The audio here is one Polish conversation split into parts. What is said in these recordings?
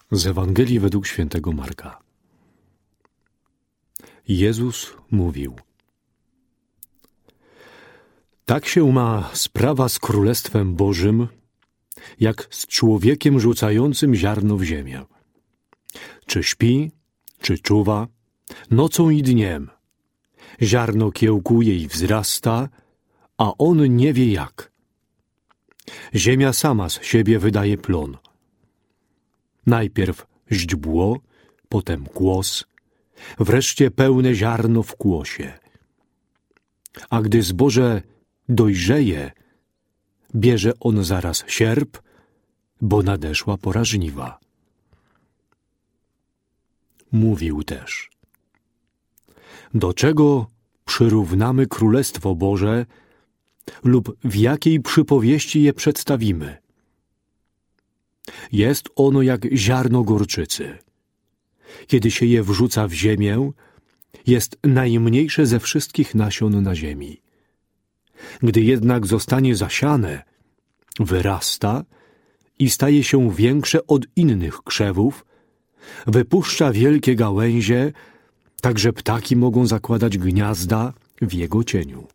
Z Ewangelii według świętego Marka. Jezus mówił: tak się ma sprawa z Królestwem Bożym, jak z człowiekiem rzucającym ziarno w ziemię. Czy śpi, czy czuwa, nocą i dniem. Ziarno kiełkuje i wzrasta, a on nie wie jak. Ziemia sama z siebie wydaje plon. Najpierw źdźbło, potem kłos, wreszcie pełne ziarno w kłosie. A gdy zboże dojrzeje, bierze on zaraz sierp, bo nadeszła pora żniwa. Mówił też: do czego przyrównamy Królestwo Boże lub w jakiej przypowieści je przedstawimy? Jest ono jak ziarno gorczycy. Kiedy się je wrzuca w ziemię, jest najmniejsze ze wszystkich nasion na ziemi. Gdy jednak zostanie zasiane, wyrasta i staje się większe od innych krzewów, wypuszcza wielkie gałęzie, tak że ptaki mogą zakładać gniazda w jego cieniu.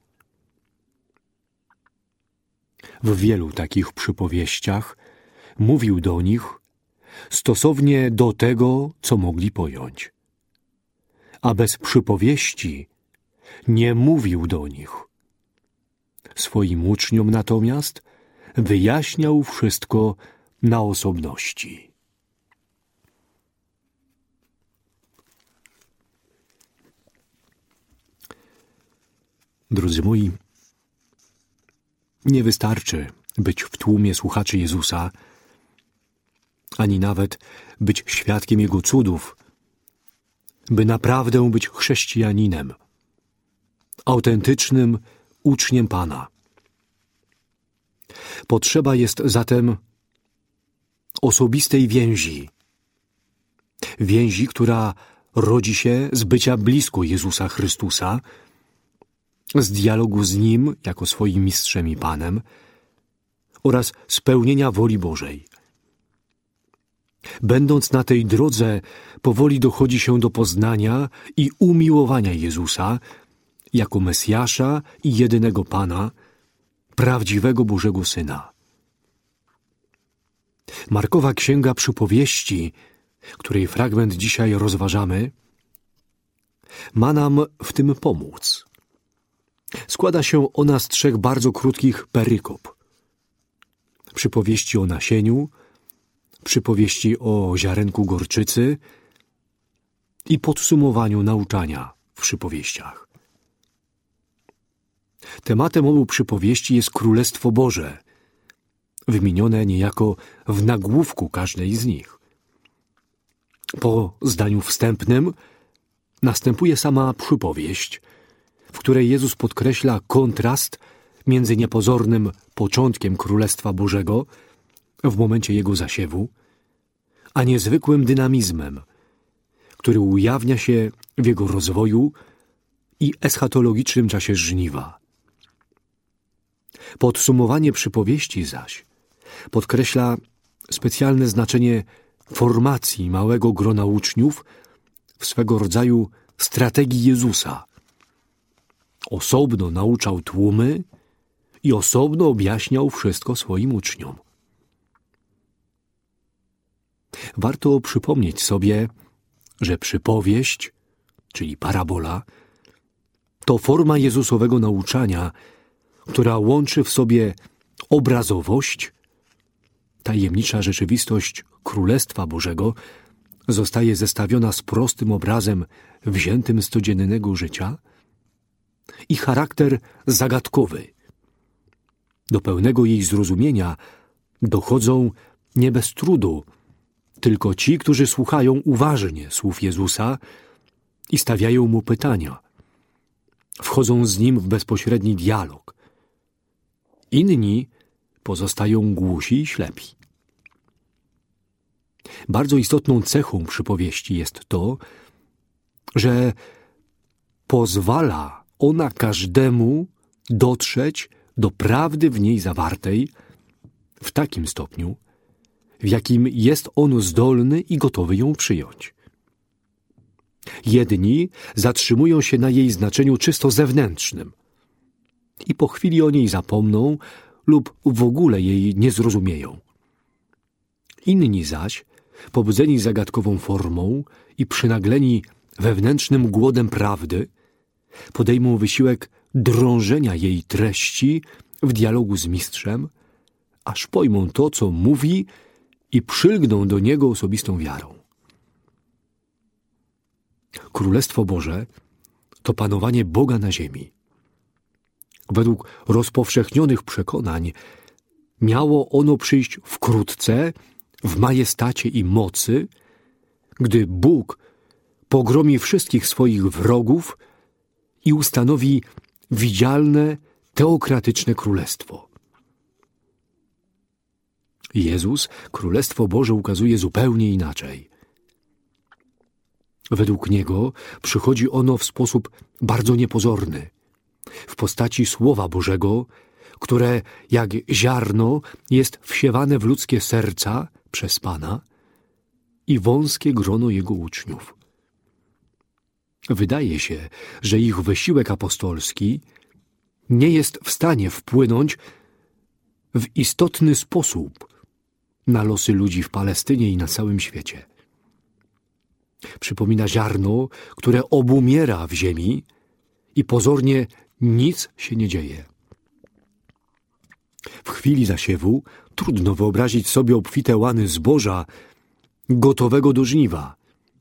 W wielu takich przypowieściach mówił do nich stosownie do tego, co mogli pojąć. A bez przypowieści nie mówił do nich. Swoim uczniom natomiast wyjaśniał wszystko na osobności. Drodzy moi, nie wystarczy być w tłumie słuchaczy Jezusa, ani nawet być świadkiem Jego cudów, by naprawdę być chrześcijaninem, autentycznym uczniem Pana. Potrzeba jest zatem osobistej więzi, która rodzi się z bycia blisko Jezusa Chrystusa, z dialogu z Nim jako swoim mistrzem i Panem oraz spełnienia woli Bożej. Będąc na tej drodze, powoli dochodzi się do poznania i umiłowania Jezusa jako Mesjasza i jedynego Pana, prawdziwego Bożego Syna. Markowa Księga Przypowieści, której fragment dzisiaj rozważamy, ma nam w tym pomóc. Składa się ona z 3 bardzo krótkich perykop. Przypowieści o nasieniu, przypowieści o ziarenku gorczycy i podsumowaniu nauczania w przypowieściach. Tematem obu przypowieści jest Królestwo Boże, wymienione niejako w nagłówku każdej z nich. Po zdaniu wstępnym następuje sama przypowieść, w której Jezus podkreśla kontrast między niepozornym początkiem Królestwa Bożego w momencie jego zasiewu, a niezwykłym dynamizmem, który ujawnia się w jego rozwoju i eschatologicznym czasie żniwa. Podsumowanie przypowieści zaś podkreśla specjalne znaczenie formacji małego grona uczniów w swego rodzaju strategii Jezusa. Osobno nauczał tłumy i osobno objaśniał wszystko swoim uczniom. Warto przypomnieć sobie, że przypowieść, czyli parabola, to forma Jezusowego nauczania, która łączy w sobie obrazowość, tajemnicza rzeczywistość Królestwa Bożego zostaje zestawiona z prostym obrazem wziętym z codziennego życia i charakter zagadkowy. Do pełnego jej zrozumienia dochodzą nie bez trudu tylko ci, którzy słuchają uważnie słów Jezusa i stawiają Mu pytania. Wchodzą z Nim w bezpośredni dialog. Inni pozostają głusi i ślepi. Bardzo istotną cechą przypowieści jest to, że pozwala ona każdemu dotrzeć do prawdy w niej zawartej w takim stopniu, w jakim jest on zdolny i gotowy ją przyjąć. Jedni zatrzymują się na jej znaczeniu czysto zewnętrznym i po chwili o niej zapomną lub w ogóle jej nie zrozumieją. Inni zaś, pobudzeni zagadkową formą i przynagleni wewnętrznym głodem prawdy, podejmą wysiłek drążenia jej treści w dialogu z mistrzem, aż pojmą to, co mówi i przylgną do niego osobistą wiarą. Królestwo Boże to panowanie Boga na ziemi. Według rozpowszechnionych przekonań miało ono przyjść wkrótce, w majestacie i mocy, gdy Bóg pogromi wszystkich swoich wrogów i ustanowi widzialne, teokratyczne królestwo. Jezus Królestwo Boże ukazuje zupełnie inaczej. Według Niego przychodzi ono w sposób bardzo niepozorny, w postaci Słowa Bożego, które jak ziarno jest wsiewane w ludzkie serca przez Pana i wąskie grono Jego uczniów. Wydaje się, że ich wysiłek apostolski nie jest w stanie wpłynąć w istotny sposób na losy ludzi w Palestynie i na całym świecie. Przypomina ziarno, które obumiera w ziemi i pozornie nic się nie dzieje. W chwili zasiewu trudno wyobrazić sobie obfite łany zboża gotowego do żniwa.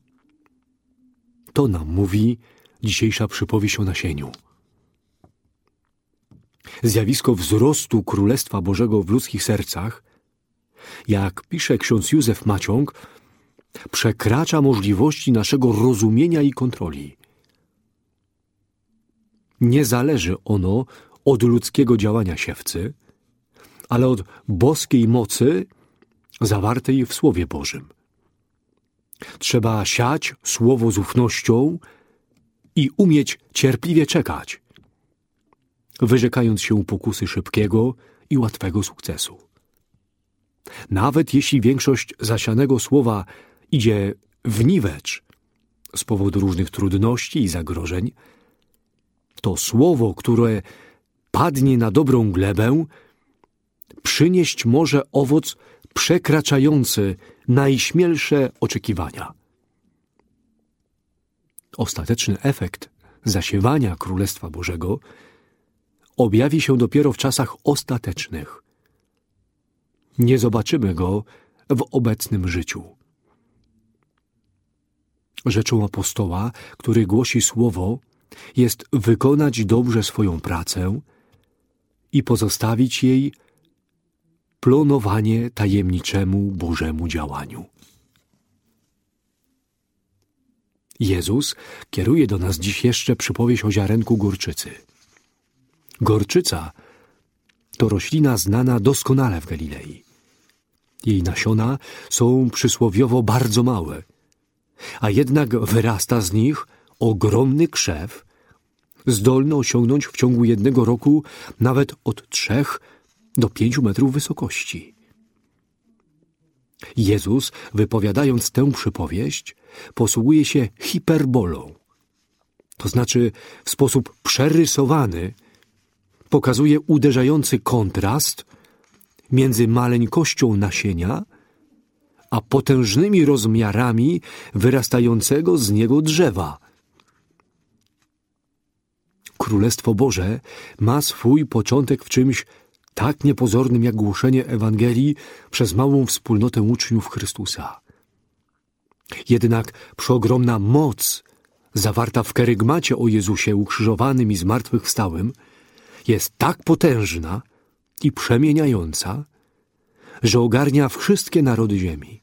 To nam mówi dzisiejsza przypowieść o nasieniu. Zjawisko wzrostu Królestwa Bożego w ludzkich sercach, jak pisze ksiądz Józef Maciąg, przekracza możliwości naszego rozumienia i kontroli. Nie zależy ono od ludzkiego działania siewcy, ale od boskiej mocy zawartej w Słowie Bożym. Trzeba siać Słowo z ufnością i umieć cierpliwie czekać, wyrzekając się pokusy szybkiego i łatwego sukcesu. Nawet jeśli większość zasianego słowa idzie w niwecz z powodu różnych trudności i zagrożeń, to słowo, które padnie na dobrą glebę, przynieść może owoc przekraczający najśmielsze oczekiwania. Ostateczny efekt zasiewania Królestwa Bożego objawi się dopiero w czasach ostatecznych. Nie zobaczymy go w obecnym życiu. Rzeczą apostoła, który głosi słowo, jest wykonać dobrze swoją pracę i pozostawić jej planowanie tajemniczemu Bożemu działaniu. Jezus kieruje do nas dziś jeszcze przypowieść o ziarenku gorczycy. Gorczyca to roślina znana doskonale w Galilei. Jej nasiona są przysłowiowo bardzo małe, a jednak wyrasta z nich ogromny krzew, zdolny osiągnąć w ciągu jednego roku nawet od 3 do 5 metrów wysokości. Jezus, wypowiadając tę przypowieść, posługuje się hiperbolą. To znaczy w sposób przerysowany pokazuje uderzający kontrast między maleńkością nasienia a potężnymi rozmiarami wyrastającego z niego drzewa. Królestwo Boże ma swój początek w czymś tak niepozornym jak głoszenie Ewangelii przez małą wspólnotę uczniów Chrystusa. Jednak przeogromna moc zawarta w kerygmacie o Jezusie ukrzyżowanym i zmartwychwstałym jest tak potężna i przemieniająca, że ogarnia wszystkie narody ziemi.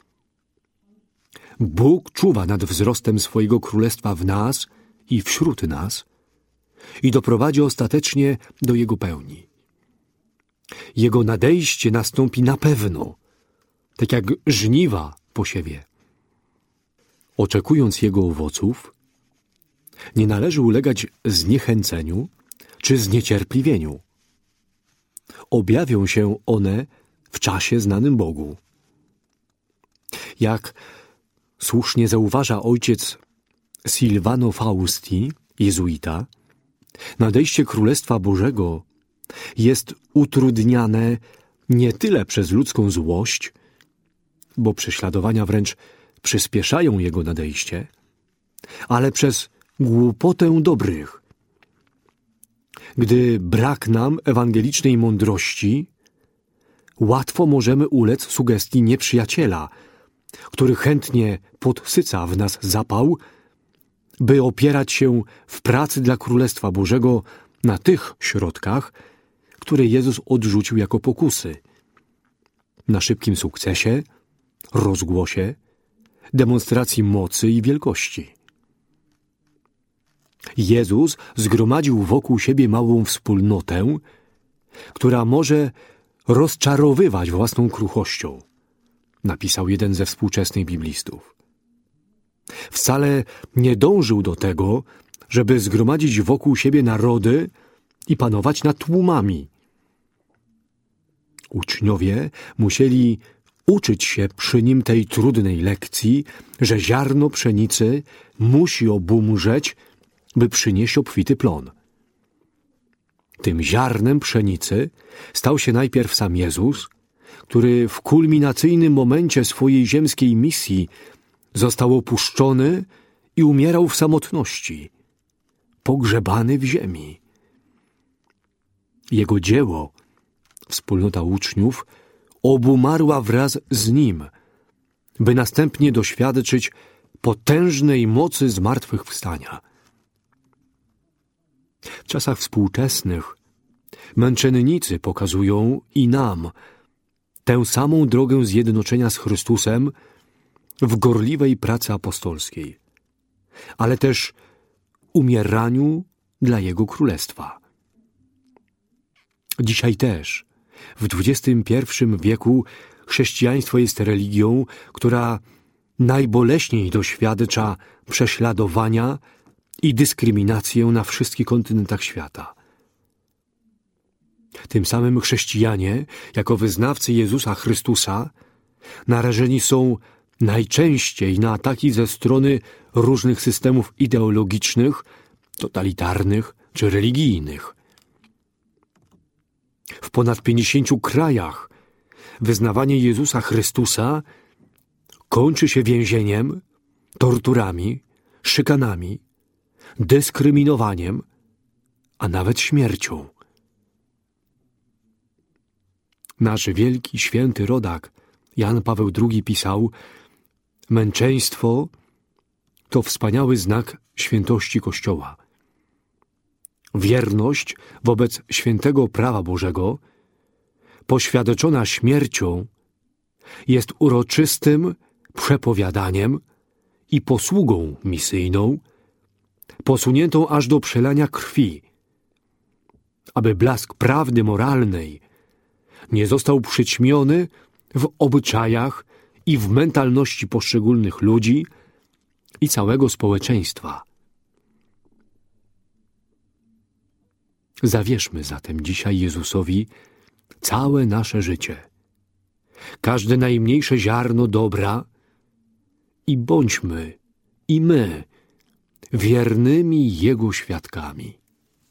Bóg czuwa nad wzrostem swojego królestwa w nas i wśród nas i doprowadzi ostatecznie do jego pełni. Jego nadejście nastąpi na pewno, tak jak żniwa po siewie. Oczekując jego owoców, nie należy ulegać zniechęceniu czy zniecierpliwieniu. Objawią się one w czasie znanym Bogu. Jak słusznie zauważa ojciec Silvano Fausti, jezuita, nadejście Królestwa Bożego jest utrudniane nie tyle przez ludzką złość, bo prześladowania wręcz przyspieszają jego nadejście, ale przez głupotę dobrych. Gdy brak nam ewangelicznej mądrości, łatwo możemy ulec sugestii nieprzyjaciela, który chętnie podsyca w nas zapał, by opierać się w pracy dla Królestwa Bożego na tych środkach, które Jezus odrzucił jako pokusy. Na szybkim sukcesie, rozgłosie, demonstracji mocy i wielkości. Jezus zgromadził wokół siebie małą wspólnotę, która może rozczarowywać własną kruchością, napisał jeden ze współczesnych biblistów. Wcale nie dążył do tego, żeby zgromadzić wokół siebie narody i panować nad tłumami. Uczniowie musieli uczyć się przy nim tej trudnej lekcji, że ziarno pszenicy musi obumrzeć, by przynieść obfity plon. Tym ziarnem pszenicy stał się najpierw sam Jezus, który w kulminacyjnym momencie swojej ziemskiej misji został opuszczony i umierał w samotności, pogrzebany w ziemi. Jego dzieło, wspólnota uczniów, obumarła wraz z nim, by następnie doświadczyć potężnej mocy zmartwychwstania. W czasach współczesnych męczennicy pokazują i nam tę samą drogę zjednoczenia z Chrystusem w gorliwej pracy apostolskiej, ale też umieraniu dla Jego Królestwa. Dzisiaj też, w XXI wieku, chrześcijaństwo jest religią, która najboleśniej doświadcza prześladowania i dyskryminację na wszystkich kontynentach świata. Tym samym chrześcijanie, jako wyznawcy Jezusa Chrystusa, narażeni są najczęściej na ataki ze strony różnych systemów ideologicznych, totalitarnych czy religijnych. W ponad 50 krajach wyznawanie Jezusa Chrystusa kończy się więzieniem, torturami, szykanami, dyskryminowaniem, a nawet śmiercią. Nasz wielki, święty rodak Jan Paweł II pisał: męczeństwo to wspaniały znak świętości Kościoła. Wierność wobec świętego prawa Bożego, poświadczona śmiercią, jest uroczystym przepowiadaniem i posługą misyjną, posuniętą aż do przelania krwi, aby blask prawdy moralnej nie został przyćmiony w obyczajach i w mentalności poszczególnych ludzi i całego społeczeństwa. Zawierzmy zatem dzisiaj Jezusowi całe nasze życie, każde najmniejsze ziarno dobra i bądźmy i my wiernymi Jego świadkami.